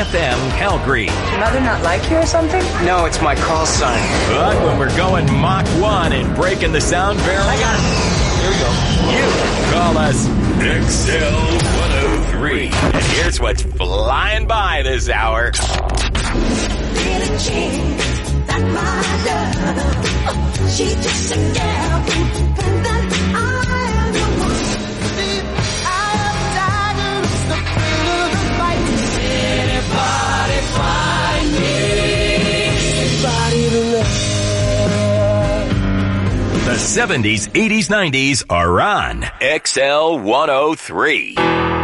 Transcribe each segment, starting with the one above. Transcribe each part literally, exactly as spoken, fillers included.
F M Calgary. Your mother not like you or something? No, it's my call sign. But when we're going Mach one and breaking the sound barrier, I got it. Here we go. You call us X L one oh three. And here's what's flying by this hour. Really changed that my love. She just a girl independent. I am the one. I am tired of the thrill of the fight. Anybody find me? Anybody to love. The seventies, eighties, nineties are on X L one oh three.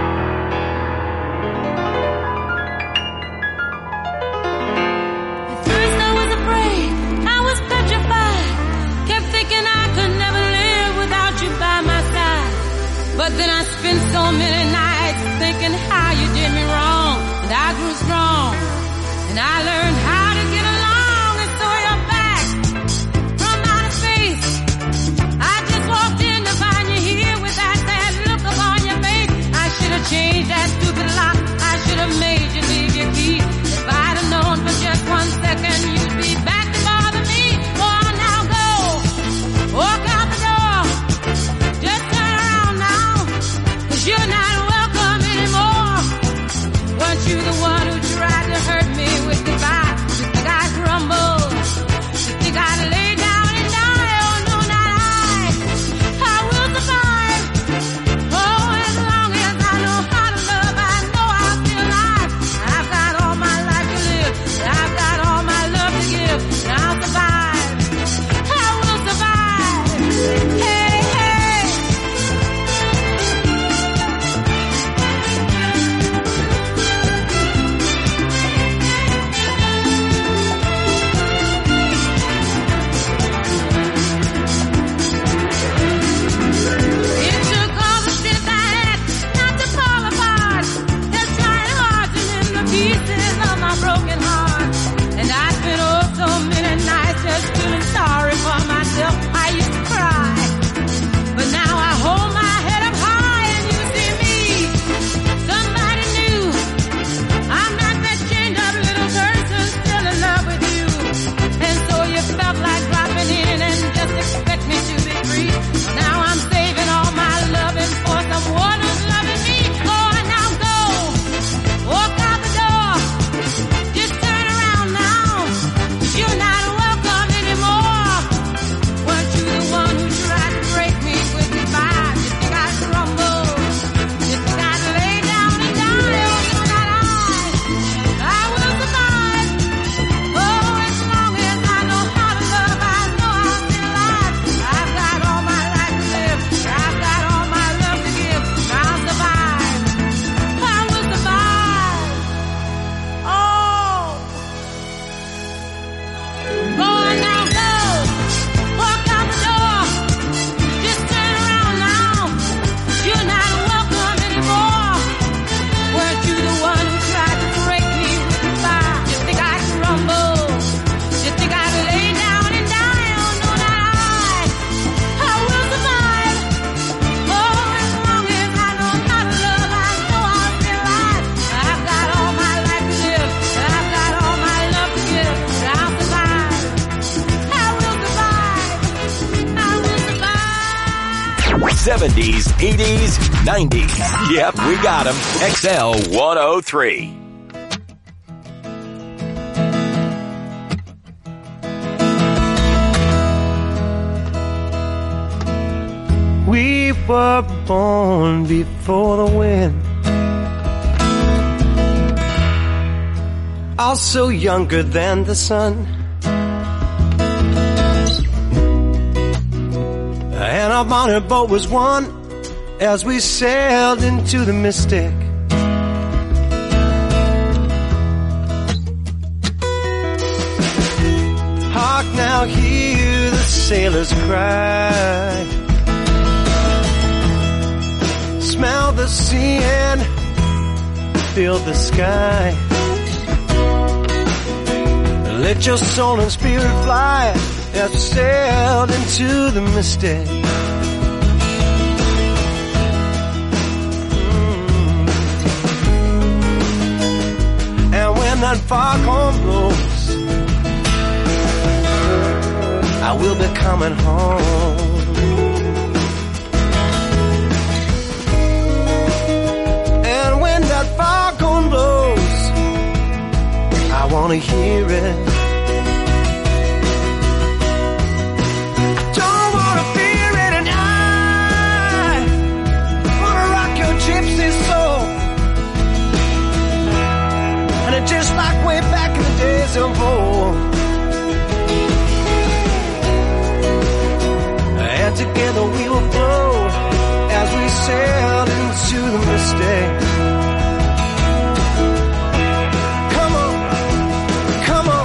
But then I spent so many nights thinking how you did me wrong. And I grew strong. And I learned how to get along. And so you're back from outer space. I just walked in to find you here with that sad look upon your face. I should have changed that stupid lock. I should have made you leave your key. If I'd have known for just one second you'd be back to bother me. Go on now, go. Walk out the door. Just turn around now. You're not welcome anymore. Weren't you the one who tried to hurt me with goodbye? You think I'd crumble? You think I'd lay down and die? Oh no, not I. I will survive. Oh, as long as I know how to love, I know I'll be alive. I've got all my life to live. I've got all my love to give. And I'll survive. I will survive. Hey. seventies, eighties, nineties. Yep, we got them. X L one oh three. We were born before the wind, also younger than the sun, and our motorboat was one as we sailed into the mystic. Hark now, hear the sailors cry, smell the sea and feel the sky. Let your soul and spirit fly as we sailed into the mystic. Mm. And that foghorn blows, I will be coming home. And when that foghorn blows, I wanna hear it. I don't wanna fear it, and I wanna rock your gypsy soul. And it's just like way back in the days of old. And together we will flow as we sail into the mystic. Come on, come on.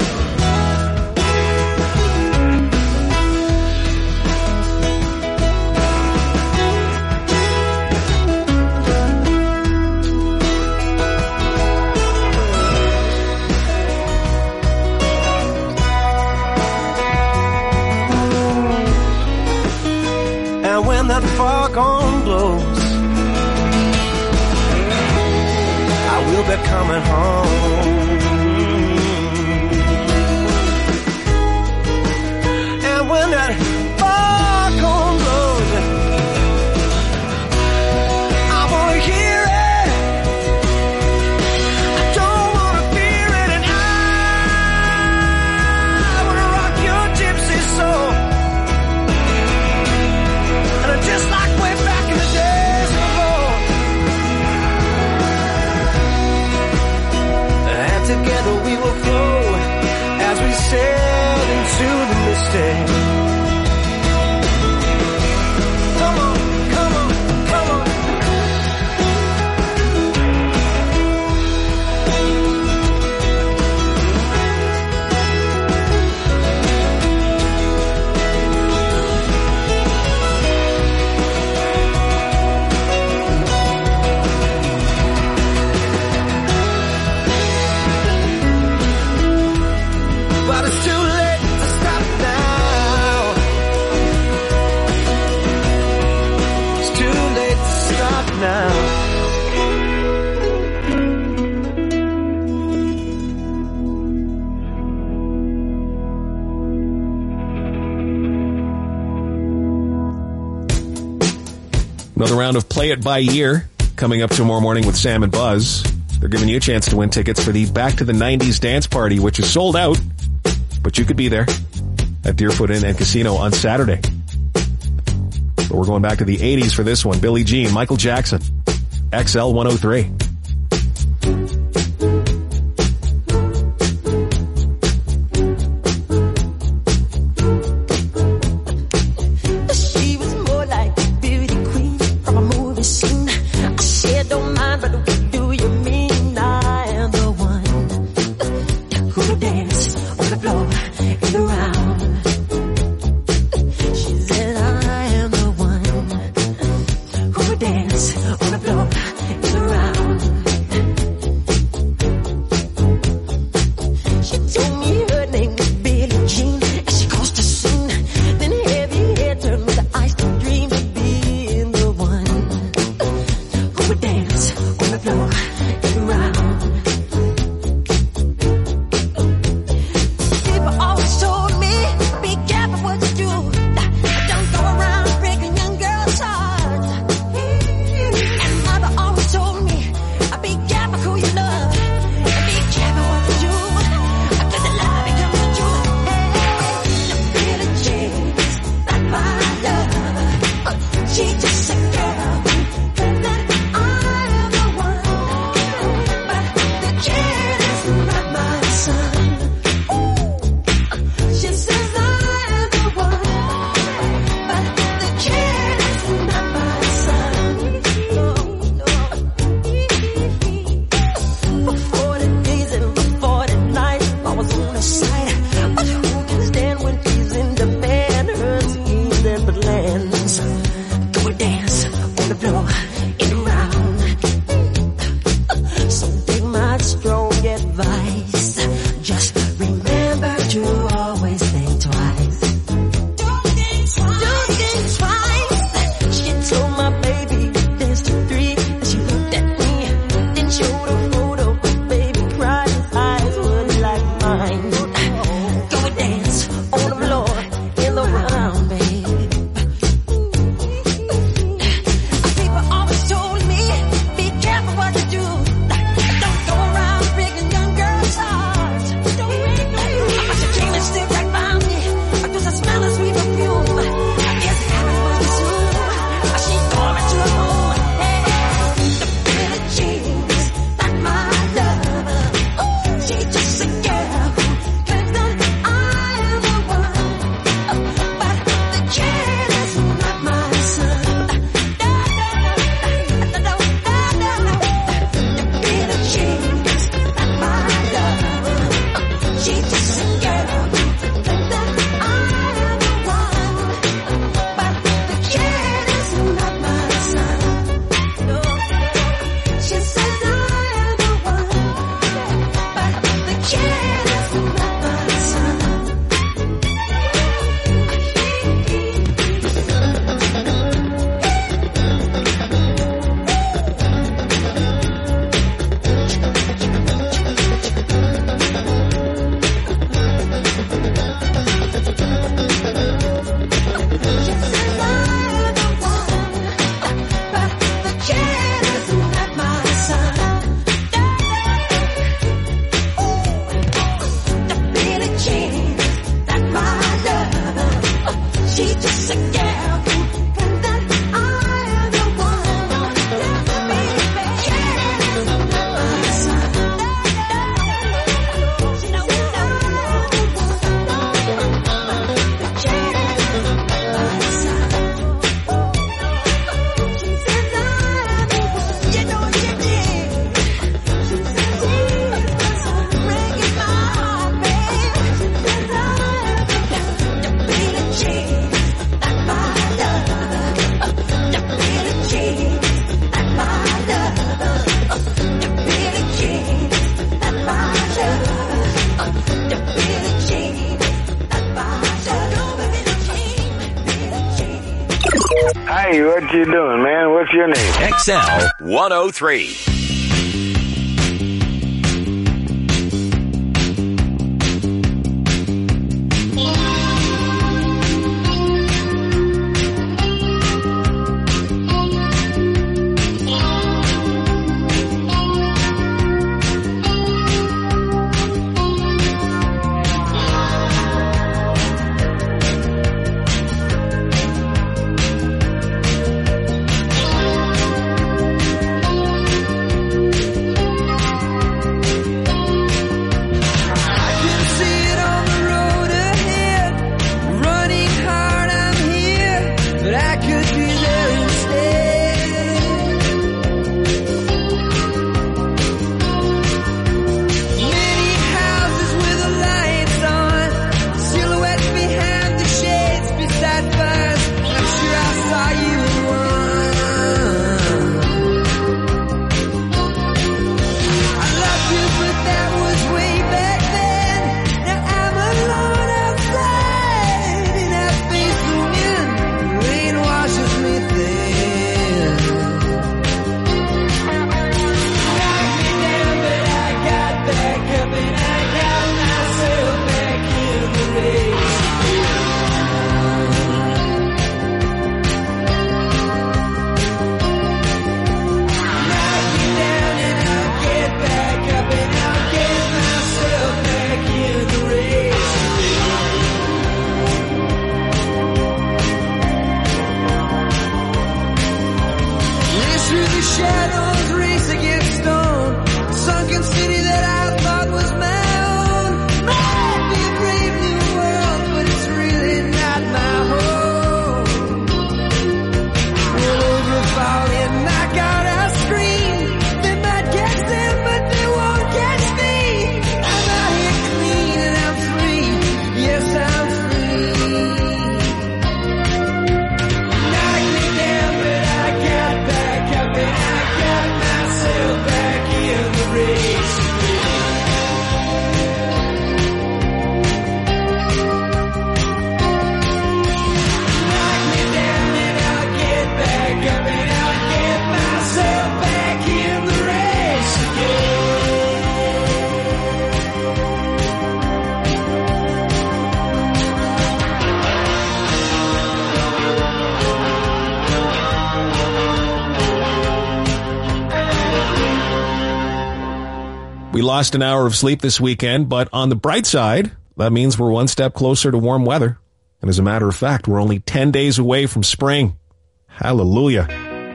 And when that foghorn blows, I will be coming home. And when that foghorn blows, I wanna hear it. I don't wanna fear it, and I wanna rock your gypsy soul. Just like way back in the days of old. And together we will flow as we sail into the mystic. Come on, come on, come on. But it's too late to stop now. It's too late to stop now. Another round of Play It By Ear coming up tomorrow morning with Sam and Buzz. They're giving you a chance to win tickets for the Back to the nineties dance party, which is sold out, but you could be there at Deerfoot Inn and Casino on Saturday. But we're going back to the eighties for this one. Billie Jean, Michael Jackson, X L one oh three. She was more like a beauty queen from a movie scene. I said, don't mind, but what do you mean? I am the one who will dance on the floor in the round. She said, I am the one who will dance on the floor in the round. Hey, what you doing, man? What's your name? X L one oh three. We lost an hour of sleep this weekend, but on the bright side, that means we're one step closer to warm weather. And as a matter of fact, we're only ten days away from spring. Hallelujah.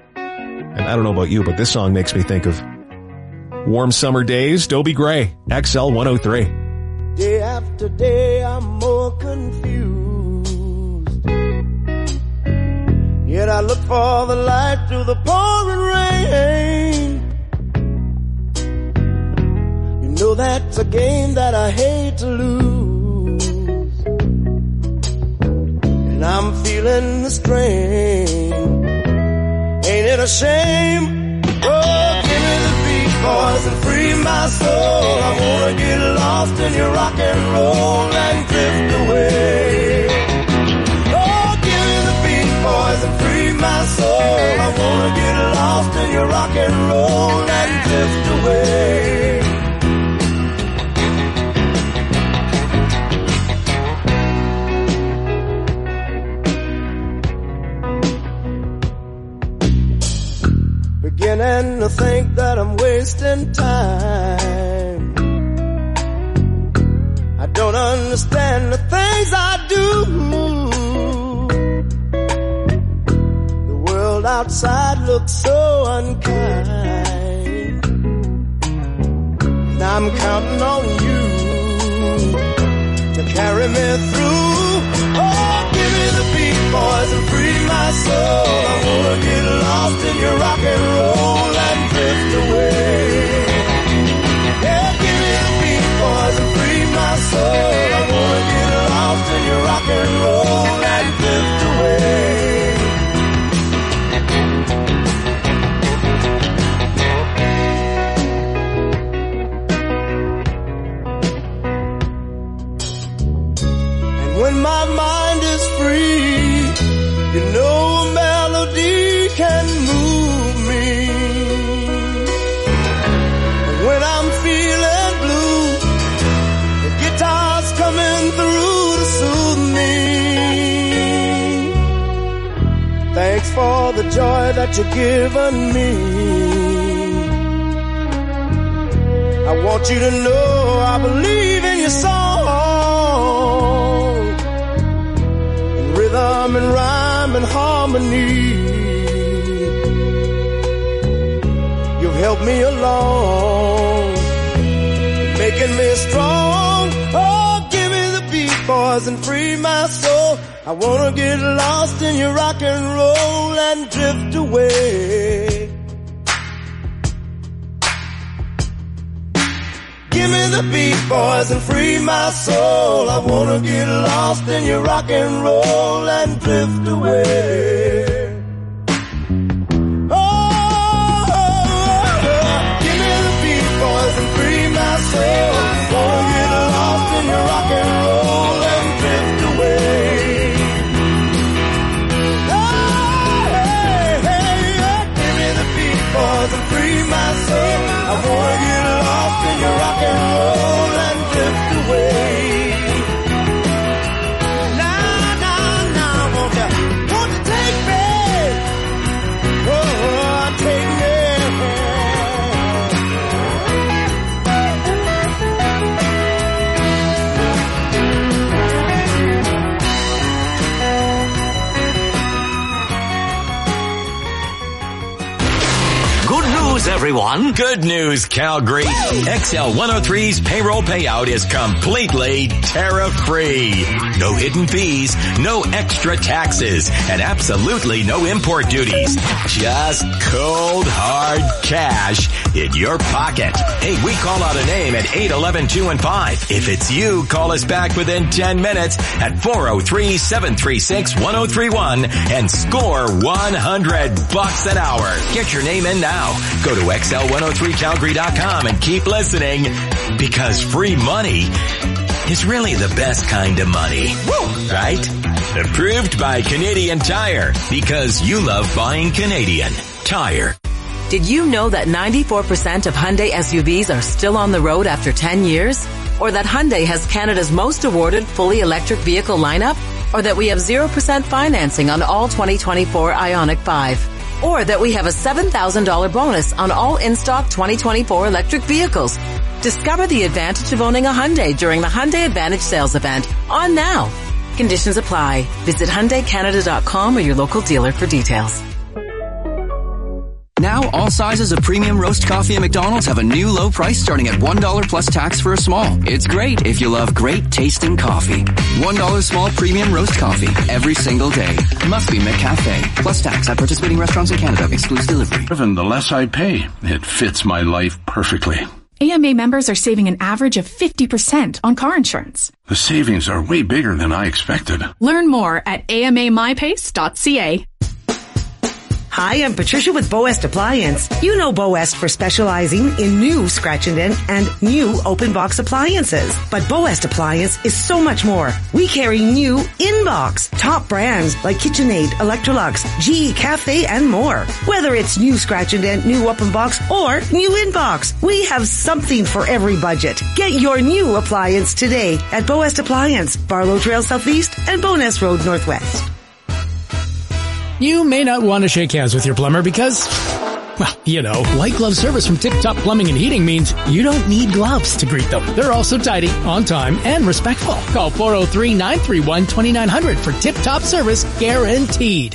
And I don't know about you, but this song makes me think of warm summer days. Dobie Gray, X L one oh three. Day after day, I'm more confused. Yet I look for the light through the pouring rain. You know that's a game that I hate to lose. And I'm feeling the strain. Ain't it a shame? Oh, give me the beat, boys, and free my soul. I wanna get lost in your rock and roll and drift away. Oh, give me the beat, boys, and free my soul. I wanna get lost in your rock and roll and drift away. Beginning to think that I'm wasting time. I don't understand the things I do. The world outside looks so unkind. And I'm counting on you to carry me through. Oh, give me the beat, boys, and free my soul. I wanna get lost in your rock and roll and drift away. Yeah, give me the beat, boys, and free my soul. I wanna get lost in your rock and roll and drift away. And when my mind is free, you know a melody thanks for the joy that you've given me. I want you to know I believe in your song, in rhythm and rhyme and harmony. You've helped me along, making me strong. Oh, give me the beat, boys, and free my soul. I wanna get lost in your rock and roll and drift away. Give me the beat, boys, and free my soul. I wanna get lost in your rock and roll and drift away. Oh, oh, oh, give me the beat, boys, and free my soul. I wanna get lost in your rock and roll and drift away. Boys, and free my soul. I wanna get lost in your rock and roll and drift away. Now, now, now, won't you, won't you take me? Oh, take me. Everyone. Good news, Calgary. X L one oh three's payroll payout is completely tariff-free. No hidden fees, no extra taxes, and absolutely no import duties. Just cold, hard cash in your pocket. Hey, we call out a name at eight one one two one five. If it's you, call us back within ten minutes at four oh three, seven three six, one oh three one and score one hundred bucks an hour. Get your name in now. Go to X L one oh three Calgary dot com and keep listening, because free money is really the best kind of money. Woo! Right? Approved by Canadian Tire, because you love buying Canadian Tire. Did you know that ninety-four percent of Hyundai S U Vs are still on the road after ten years? Or that Hyundai has Canada's most awarded fully electric vehicle lineup? Or that we have zero percent financing on all twenty twenty-four Ioniq five? Or that we have a seven thousand dollars bonus on all in-stock twenty twenty-four electric vehicles? Discover the advantage of owning a Hyundai during the Hyundai Advantage Sales Event on now. Conditions apply. Visit Hyundai Canada dot com or your local dealer for details. Now, all sizes of premium roast coffee at McDonald's have a new low price starting at one dollar plus tax for a small. It's great if you love great tasting coffee. one dollar small premium roast coffee every single day. Must be McCafe. Plus tax at participating restaurants in Canada. Excludes delivery. Even the less I pay, it fits my life perfectly. A M A members are saving an average of fifty percent on car insurance. The savings are way bigger than I expected. Learn more at A M A my pace dot C A. Hi, I'm Patricia with Boest Appliance. You know Boest for specializing in new scratch and dent and new open box appliances. But Boest Appliance is so much more. We carry new in-box, top brands like KitchenAid, Electrolux, G E Cafe, and more. Whether it's new scratch and dent, new open box, or new in-box, we have something for every budget. Get your new appliance today at Boest Appliance, Barlow Trail Southeast and Bowness Road Northwest. You may not want to shake hands with your plumber because, well, you know, white glove service from Tip Top Plumbing and Heating means you don't need gloves to greet them. They're also tidy, on time, and respectful. Call four oh three, nine three one, two nine zero zero for Tip Top service guaranteed.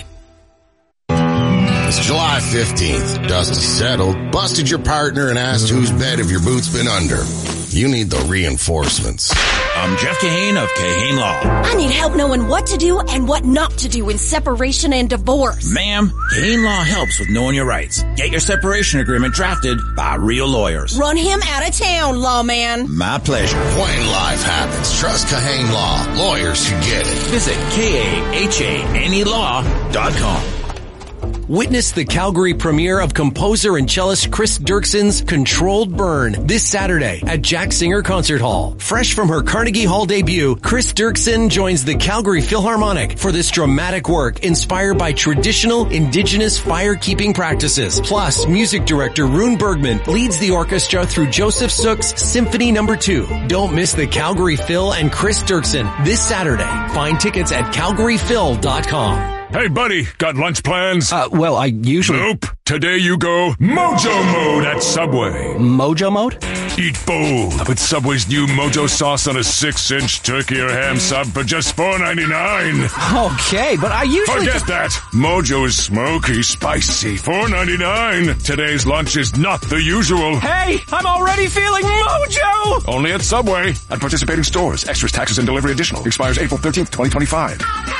It's July fifteenth. Dust is settled, busted your partner, and asked whose bed have your boots been under. You need the reinforcements. I'm Jeff Kahane of Kahane Law. I need help knowing what to do and what not to do in separation and divorce. Ma'am, Kahane Law helps with knowing your rights. Get your separation agreement drafted by real lawyers. Run him out of town, lawman. My pleasure. When life happens, trust Kahane Law. Lawyers who get it. Visit K A H A N E law dot com. Witness the Calgary premiere of composer and cellist Chris Dirkson's Controlled Burn this Saturday at Jack Singer Concert Hall. Fresh from her Carnegie Hall debut, Chris Dirkson joins the Calgary Philharmonic for this dramatic work inspired by traditional Indigenous fire-keeping practices. Plus, music director Rune Bergman leads the orchestra through Joseph Sook's Symphony Number two. Don't miss the Calgary Phil and Chris Dirkson this Saturday. Find tickets at calgary phil dot com. Hey, buddy, got lunch plans? Uh, well, I usually... Nope. Today you go Mojo Mode at Subway. Mojo Mode? Eat bold with Subway's new Mojo sauce on a six-inch turkey or ham sub for just four ninety-nine. Okay, but I usually... Forget just... that. Mojo is smoky, spicy, four ninety-nine. Today's lunch is not the usual. Hey, I'm already feeling Mojo! Only at Subway. At participating stores. Extras, taxes, and delivery additional. Expires April thirteenth, twenty twenty-five.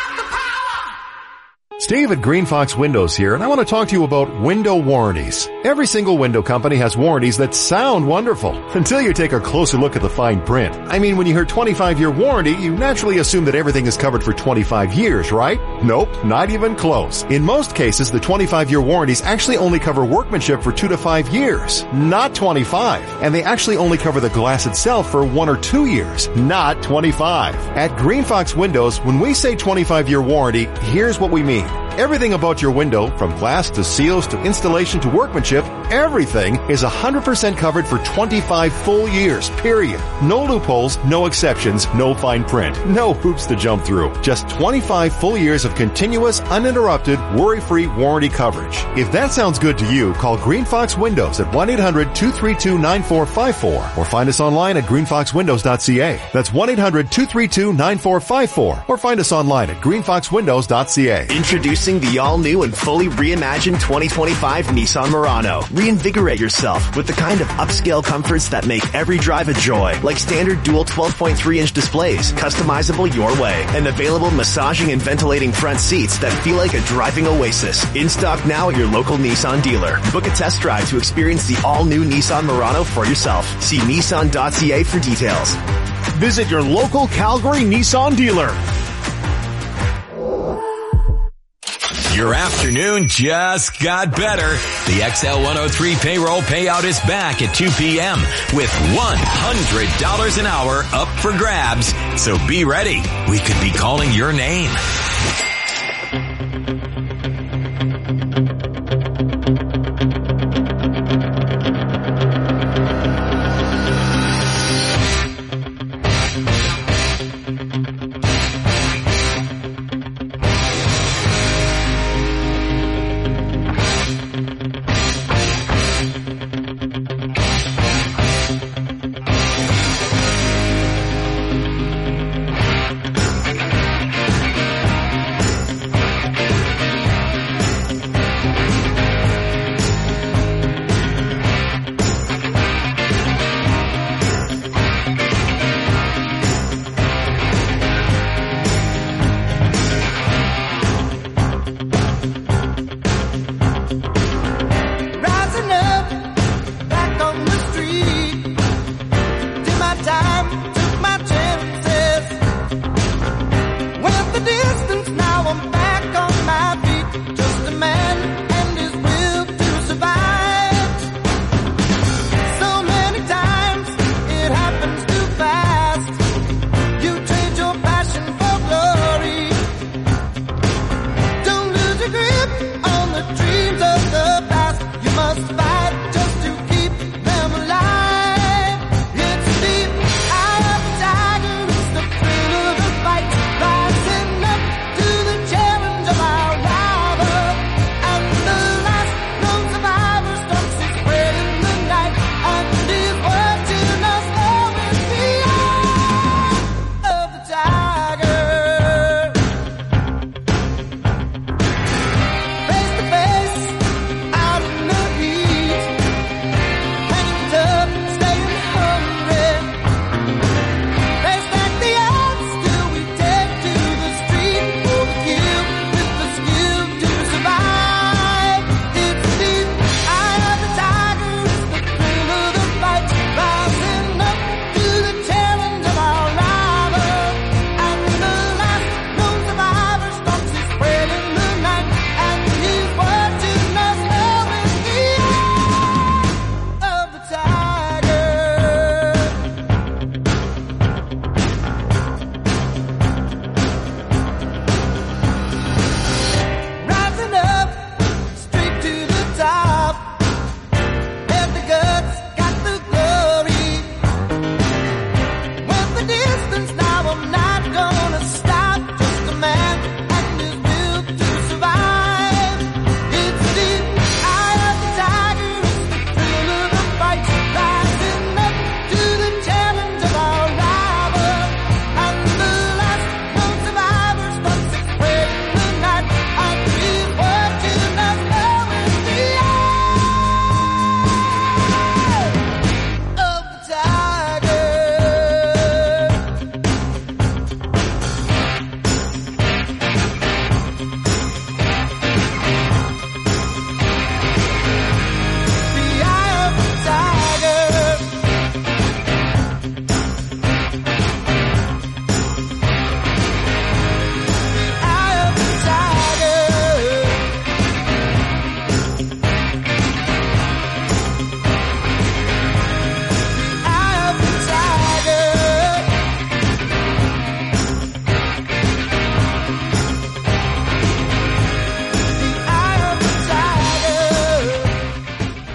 Steve at Green Fox Windows here, and I want to talk to you about window warranties. Every single window company has warranties that sound wonderful, until you take a closer look at the fine print. I mean, when you hear twenty-five year warranty, you naturally assume that everything is covered for twenty-five years, right? Nope, not even close. In most cases, the twenty-five year warranties actually only cover workmanship for two to five years, not twenty-five. And they actually only cover the glass itself for one or two years, not twenty-five. At Green Fox Windows, when we say twenty-five year warranty, here's what we mean. Everything about your window, from glass to seals to installation to workmanship, everything is one hundred percent covered for twenty-five full years, period. No loopholes, no exceptions, no fine print, no hoops to jump through. Just twenty-five full years of continuous, uninterrupted, worry-free warranty coverage. If that sounds good to you, call Green Fox Windows at one eight hundred two three two nine four five four or find us online at green fox windows dot c a. That's one eight hundred two three two nine four five four or find us online at green fox windows dot c a. Introducing the all-new and fully reimagined twenty twenty-five Nissan Murano. Reinvigorate yourself with the kind of upscale comforts that make every drive a joy, like standard dual twelve point three inch displays, customizable your way, and available massaging and ventilating front seats that feel like a driving oasis. In stock now at your local Nissan dealer. Book a test drive to experience the all-new Nissan Murano for yourself. See nissan dot c a for details. Visit your local Calgary Nissan dealer. Your afternoon just got better. The X L one oh three payroll payout is back at two p.m. with one hundred dollars an hour up for grabs. So be ready. We could be calling your name.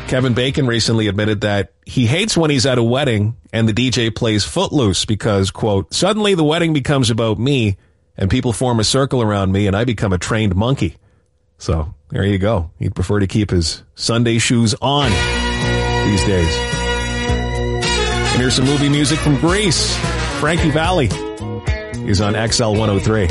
Kevin Bacon recently admitted that he hates when he's at a wedding and the D J plays Footloose because, quote, suddenly the wedding becomes about me and people form a circle around me and I become a trained monkey. So there you go. He'd prefer to keep his Sunday shoes on these days. And here's some movie music from Grease. Frankie Valli is on X L one oh three.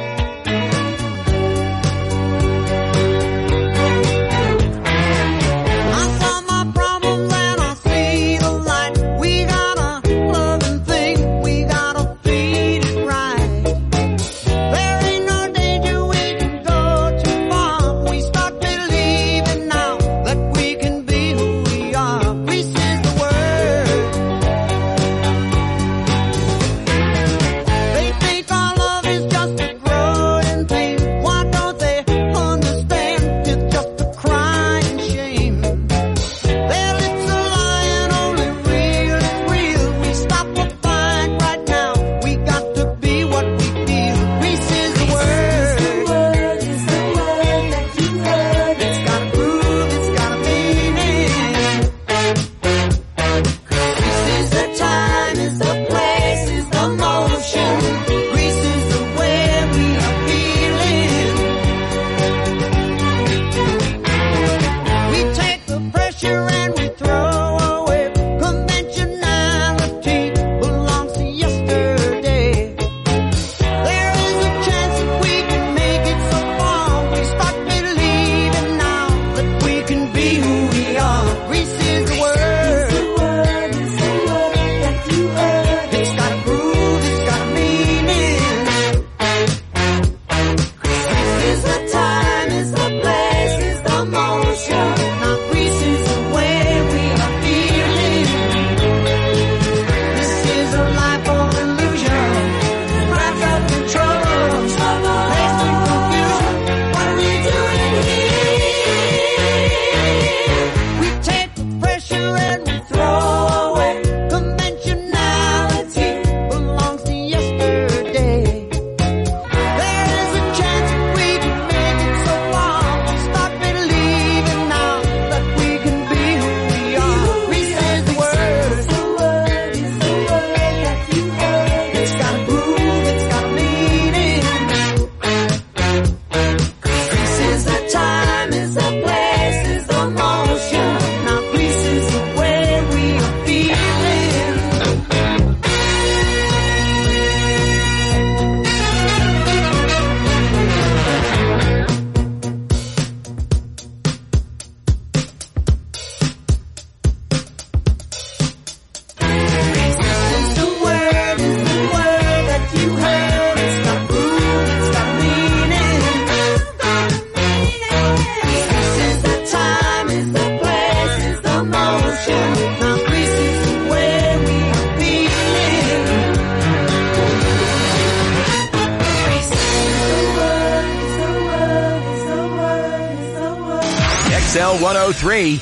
X L one oh three.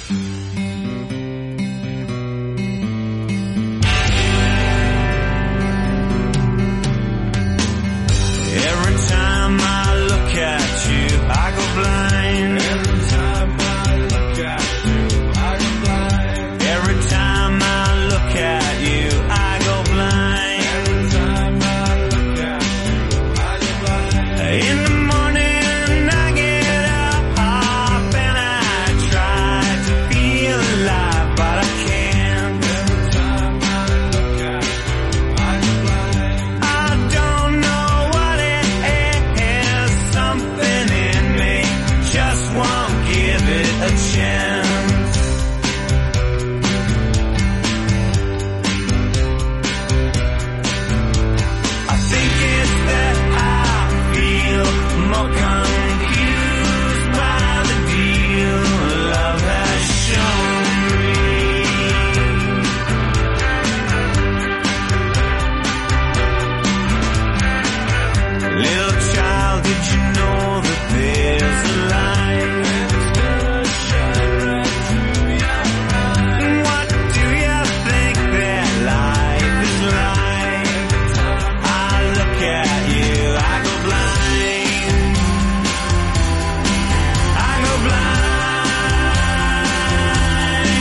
Every time I look at you, I go blind. Every time I look at you, I go blind. Every time I look at you, I go blind. Every time I look at you, I go blind. In the morning I get up and I try to feel alive, but I can't. Every time I look at you, I go blind. I don't know what it is, something in me just won't give it a chance. I think it's that I feel more confused by the deal love has shown me. Little child, did you know that there's a light? What do you think that life is like? I look at you, I go blind. I go blind.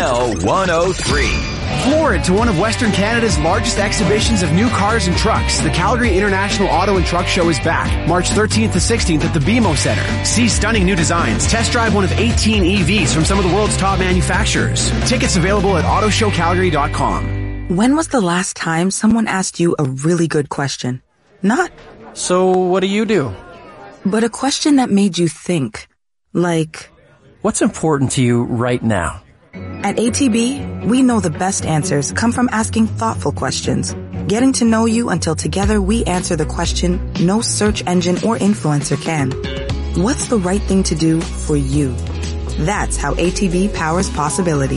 L one oh three. Forward to one of Western Canada's largest exhibitions of new cars and trucks. The Calgary International Auto and Truck Show is back, March thirteenth to sixteenth at the B M O Center. See stunning new designs. Test drive one of eighteen E Vs from some of the world's top manufacturers. Tickets available at auto show calgary dot com. When was the last time someone asked you a really good question? Not, so what do you do? But a question that made you think. Like, what's important to you right now? At A T B, we know the best answers come from asking thoughtful questions, getting to know you until together we answer the question no search engine or influencer can. What's the right thing to do for you? That's how A T B powers possibility.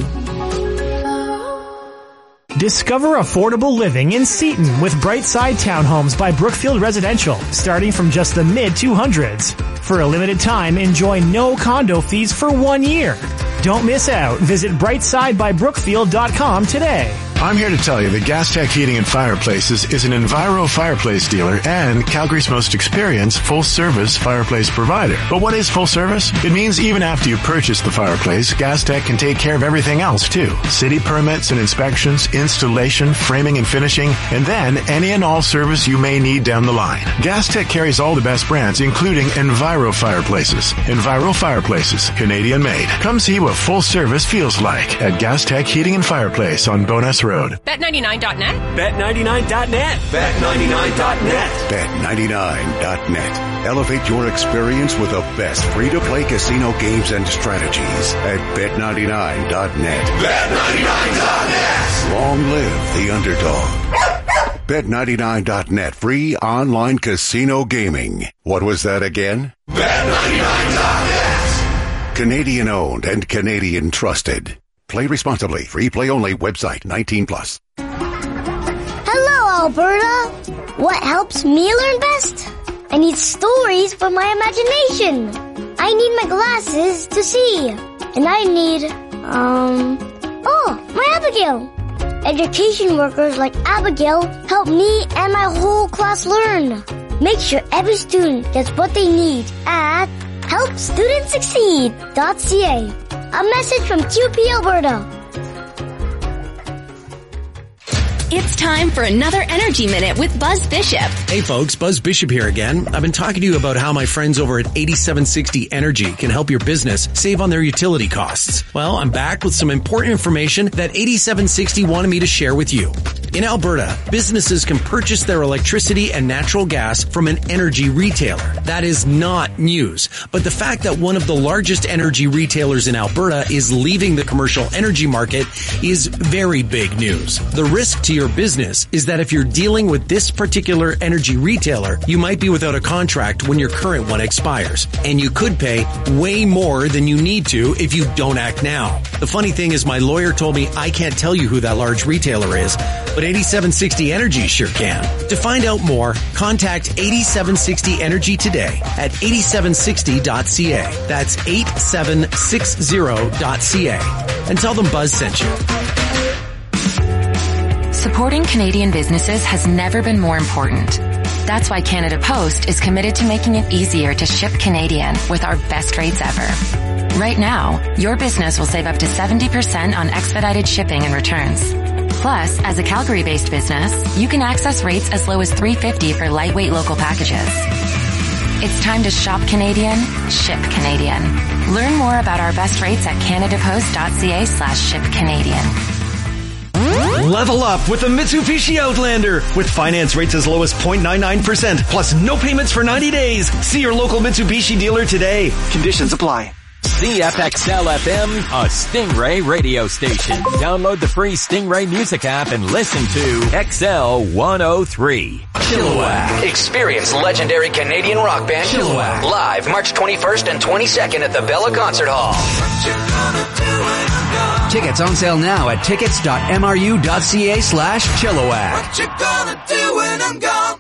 Discover affordable living in Seaton with Brightside Townhomes by Brookfield Residential, starting from just the mid two hundreds. For a limited time, enjoy no condo fees for one year. Don't miss out. Visit brightside by brookfield dot com today. I'm here to tell you that Gastech Heating and Fireplaces is an Enviro fireplace dealer and Calgary's most experienced full-service fireplace provider. But what is full service? It means even after you purchase the fireplace, Gastech can take care of everything else too. City permits and inspections, installation, framing and finishing, and then any and all service you may need down the line. Gastech carries all the best brands, including Enviro fireplaces. Enviro fireplaces, Canadian made. Come see what full service feels like at Gastech Heating and Fireplace on Bowness Road. bet ninety-nine dot net. bet ninety-nine dot net. bet ninety-nine dot net. bet ninety-nine dot net. Elevate your experience with the best free-to-play casino games and strategies at bet ninety-nine dot net. bet ninety-nine dot net. Long live the underdog. bet ninety-nine dot net. Free online casino gaming. What was that again? bet ninety-nine dot net. Canadian owned and Canadian trusted. Play responsibly. Free play only. Website nineteen plus. Hello, Alberta. What helps me learn best? I need stories for my imagination. I need my glasses to see. And I need, um, oh, my Abigail. Education workers like Abigail help me and my whole class learn. Make sure every student gets what they need at help students succeed dot c a. A message from Q P Alberta. It's time for another Energy Minute with Buzz Bishop. Hey folks, Buzz Bishop here again. I've been talking to you about how my friends over at eighty-seven sixty Energy can help your business save on their utility costs. Well, I'm back with some important information that eighty-seven sixty wanted me to share with you. In Alberta, businesses can purchase their electricity and natural gas from an energy retailer. That is not news, but the fact that one of the largest energy retailers in Alberta is leaving the commercial energy market is very big news. The risk to your business is that if you're dealing with this particular energy retailer, you might be without a contract when your current one expires, and you could pay way more than you need to if you don't act now. The funny thing is my lawyer told me I can't tell you who that large retailer is, but eighty-seven sixty Energy sure can. To find out more, contact eighty-seven sixty Energy today at eighty-seven sixty dot c a. That's eighty-seven sixty dot c a. And tell them Buzz sent you. Supporting Canadian businesses has never been more important. That's why Canada Post is committed to making it easier to ship Canadian with our best rates ever. Right now, your business will save up to seventy percent on expedited shipping and returns. Plus, as a Calgary-based business, you can access rates as low as three dollars and fifty cents for lightweight local packages. It's time to shop Canadian, ship Canadian. Learn more about our best rates at canadapost dot c a slash ship Canadian. Level up with the Mitsubishi Outlander with finance rates as low as zero point nine nine percent plus no payments for ninety days. See your local Mitsubishi dealer today. Conditions apply. C F X L F M, a Stingray radio station. Download the free Stingray music app and listen to X L one oh three. Chilliwack. Experience legendary Canadian rock band Chilliwack live March twenty-first and twenty-second at the Bella Concert Hall. Tickets on sale now at tickets dot m r u dot c a slash Chilliwack. What you gonna do when I'm gone?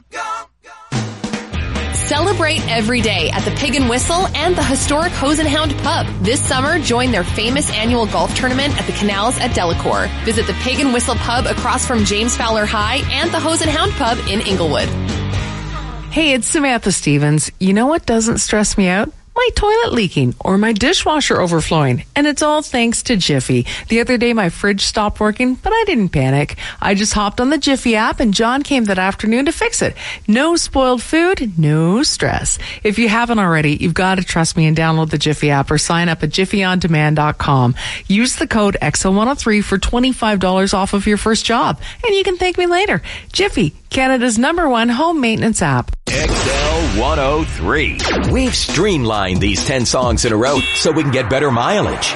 Celebrate every day at the Pig and Whistle and the historic Hose and Hound Pub. This summer, join their famous annual golf tournament at the Canals at Delacour. Visit the Pig and Whistle Pub across from James Fowler High and the Hose and Hound Pub in Inglewood. Hey, it's Samantha Stevens. You know what doesn't stress me out? my toilet leaking, or my dishwasher overflowing. And it's all thanks to Jiffy. The other day, my fridge stopped working, but I didn't panic. I just hopped on the Jiffy app, and John came that afternoon to fix it. No spoiled food, no stress. If you haven't already, you've got to trust me and download the Jiffy app or sign up at jiffy on demand dot com. Use the code X L one oh three for twenty-five dollars off of your first job, and you can thank me later. Jiffy, Canada's number one home maintenance app. X L one oh three. We've streamlined these ten songs in a row so we can get better mileage.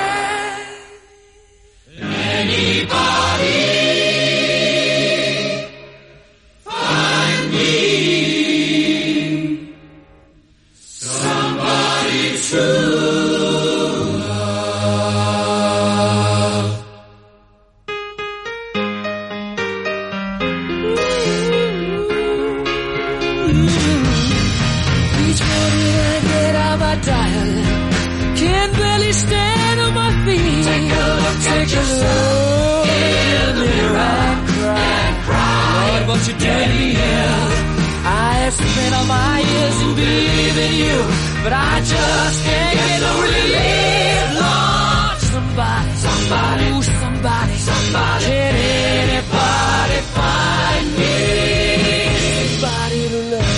Anybody find me somebody true? Take a look in the mirror and cry, and cry. Lord, what you did here. I have spent all my years in believing you, but I just can't get no relief. Lord, somebody, somebody, ooh, somebody, somebody, can anybody find me somebody to love?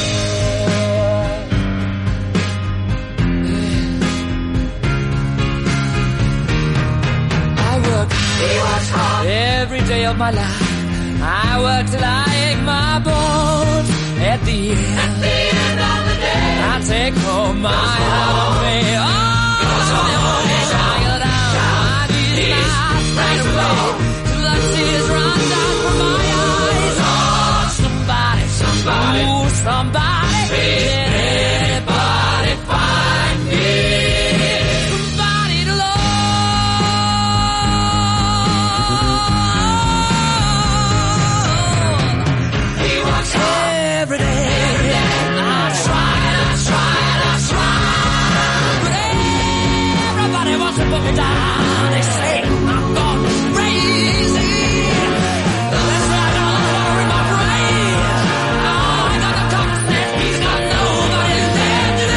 Every day of my life, I work till I ache my bones. At the end, at the end of the day, I take home my heart of me. Oh, child, I need right away till the tears run down from my eyes. Oh, somebody, somebody, ooh, somebody, can anybody find me somebody to love? Every day, every day, I try and I try and I try, but everybody wants to put me down. They say I'm gone crazy. That's right, all over in my brain. Oh, I got no common sense. He's got nobody there to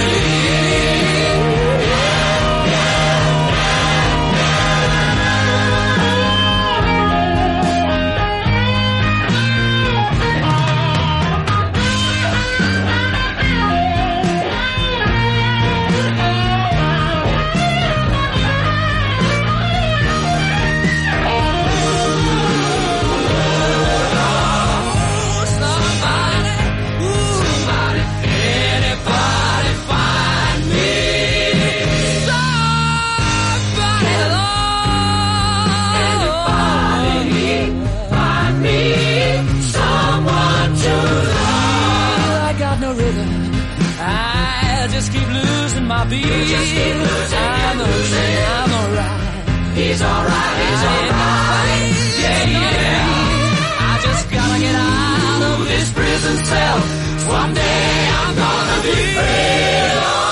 my beat. You just keep losing, I'm losing. I'm alright. He's alright, he's alright. Yeah, yeah. I just gotta get out of this prison cell. One day I'm gonna be free.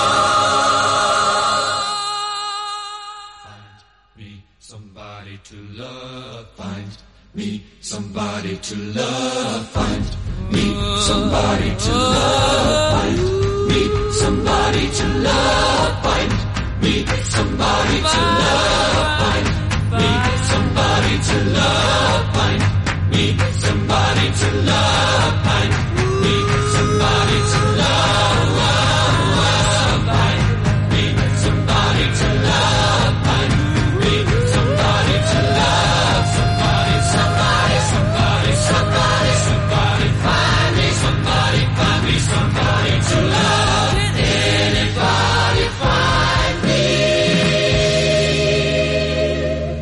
Find me somebody to love. Find me somebody to love. Find me somebody to love. Find me somebody to love. Find me somebody to love. Find me somebody to love. Find me somebody to love. Find me somebody to love. Find me somebody to love. Find me somebody to love. Somebody, somebody, somebody, somebody, somebody. Find me somebody. Find me somebody to love. Anybody find me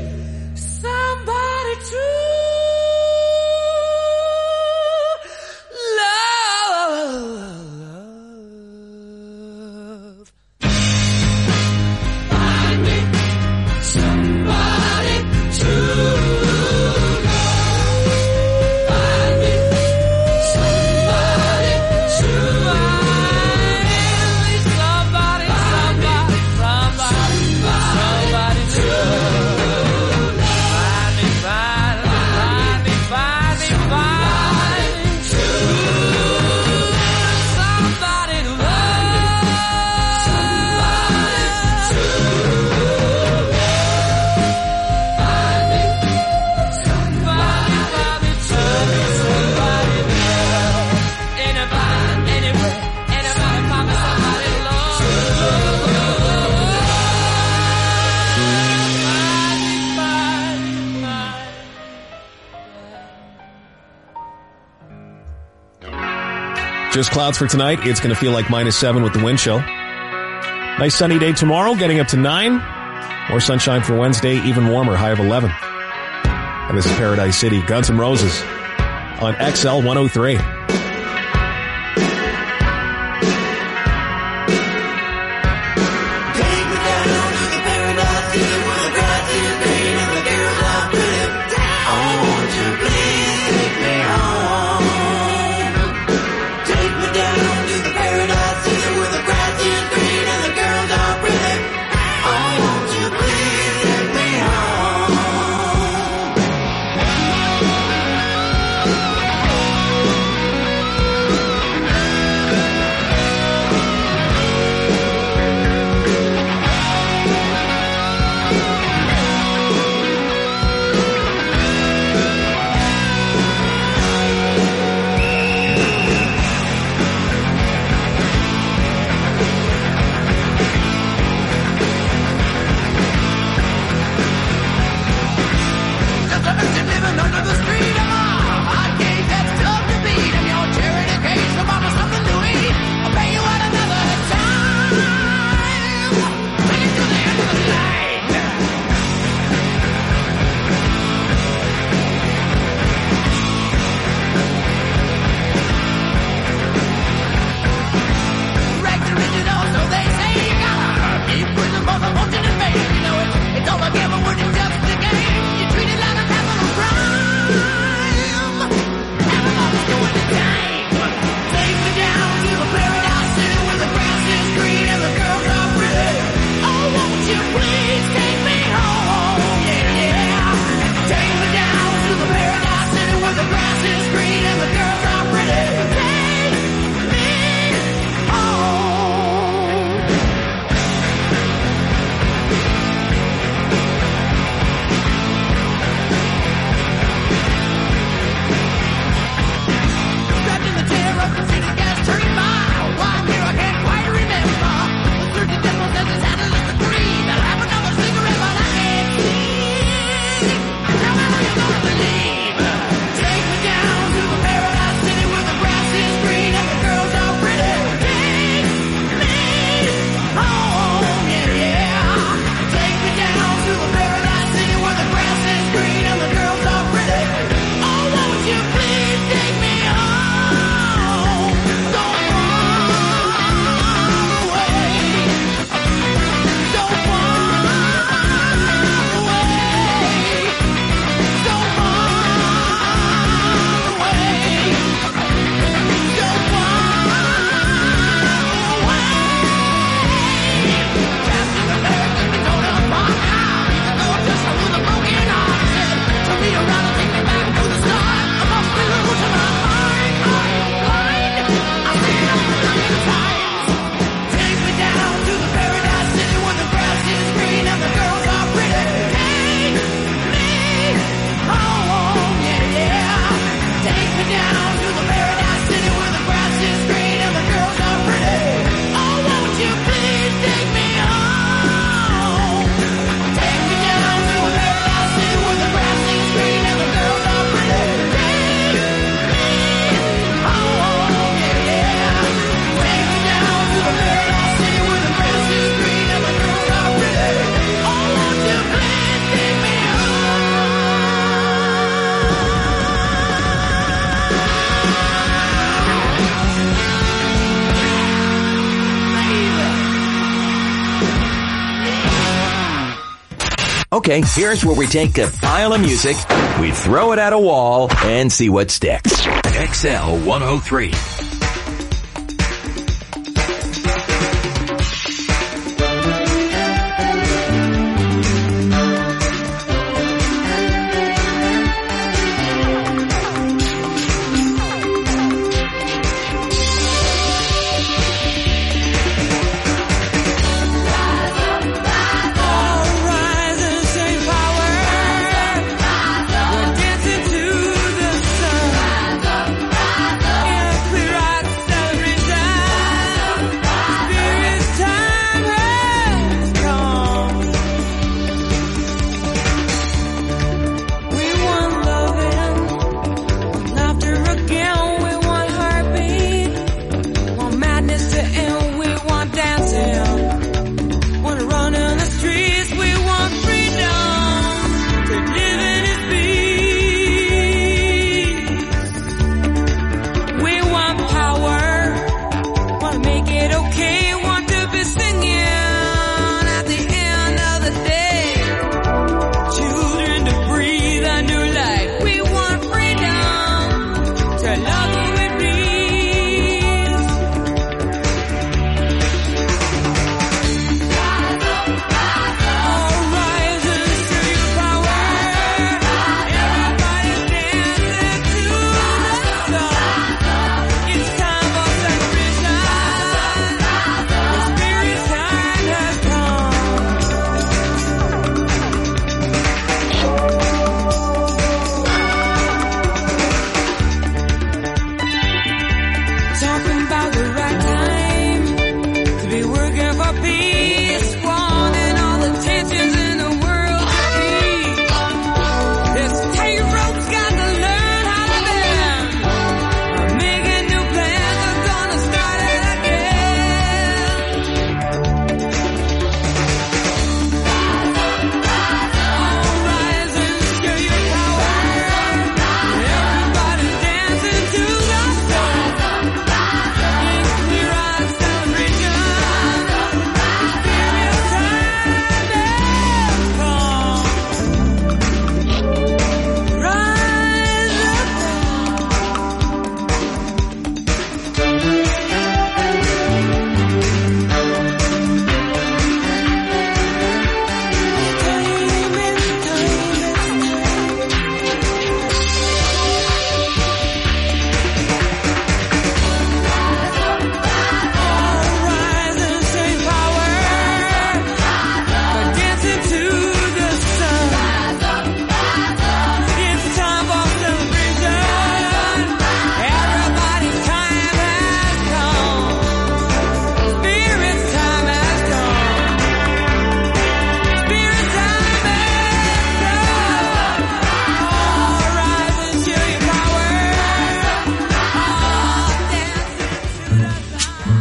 somebody to Just clouds for tonight. It's going to feel like minus seven with the wind chill. Nice sunny day tomorrow, getting up to nine. More sunshine for Wednesday, even warmer, high of eleven. And this is Paradise City, Guns N' Roses on X L one oh three. Okay, here's where we take a pile of music, we throw it at a wall, and see what sticks. X L one oh three. Clear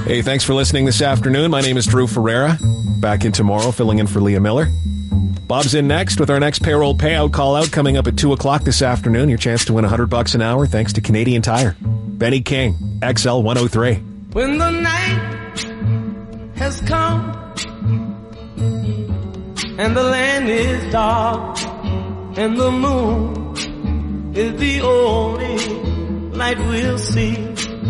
Hey, thanks for listening this afternoon. My name is Drew Ferreira. Back in tomorrow, filling in for Leah Miller. Bob's in next with our next payroll payout call out coming up at two o'clock this afternoon. Your chance to win one hundred bucks an hour thanks to Canadian Tire. Benny King, X L one oh three. When the night has come and the land is dark and the moon is the only light we'll see.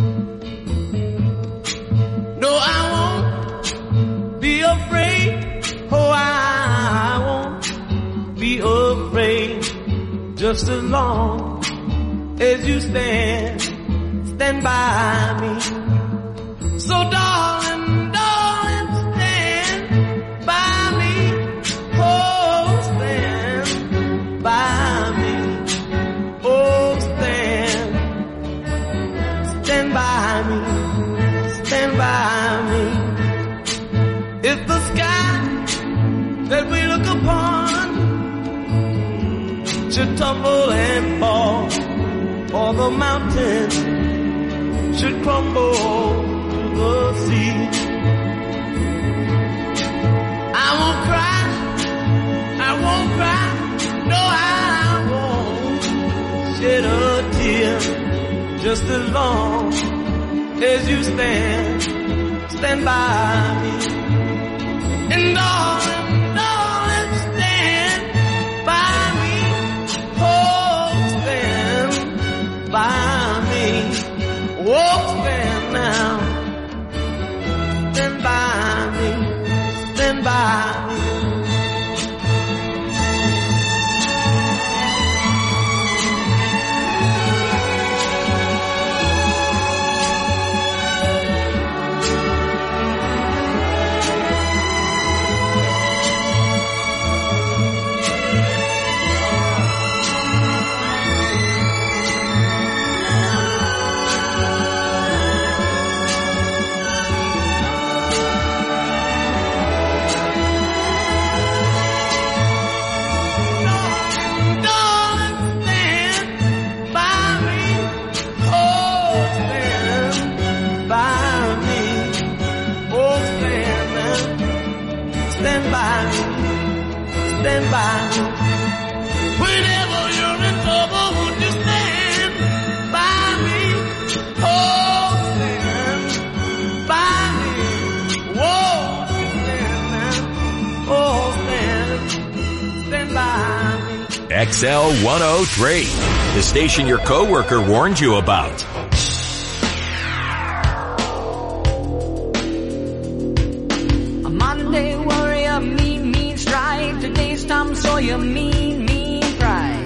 No, I won't be afraid. Oh, I won't be afraid. Just as long as you stand, stand by me. So darling, darling, stand by me. Oh, stand by me. Oh, stand, stand by me. Stand by me. If the sky that we look upon should tumble and fall, or the mountain should crumble to the sea, I won't cry, I won't cry, no, I won't shed a tear, just as long as you stand, stand by me. And darling, darling, stand by me. Oh, stand by me. Oh, stand now. Stand by me. Stand by me. Stand by me. Whenever you're in trouble, would you stand by me? Oh, stand by me. Whoa, stand now. Oh, stand, stand by me. X L one oh three, the station your coworker warned you about. A Monday warrior, mean, mean strike. Today's Tom Sawyer, mean, mean pride.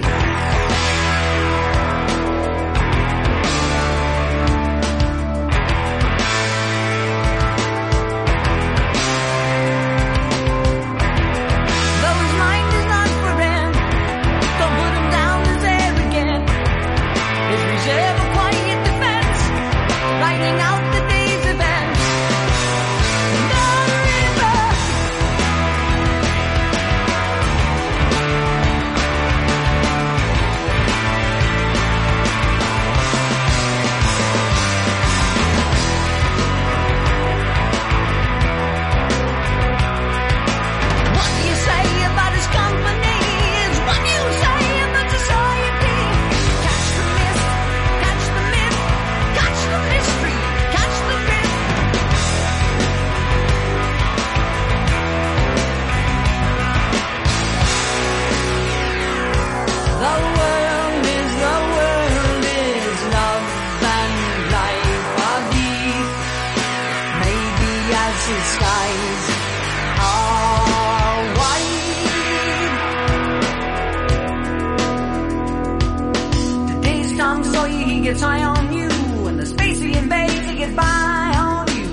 Though his mind is not for rent, don't put him down as arrogant. His reserve a quiet defense, writing out the day's events. The river. What do you say about his company is what you say about society. Catch the myth, catch the myth, catch the mystery, catch the drift. The world is, the world is love and life are deep. Maybe as the skies are wide. Today's Tom Sawyer, he gets high on you, and the space he invades, he gets by on you.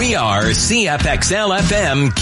We are C F X L F M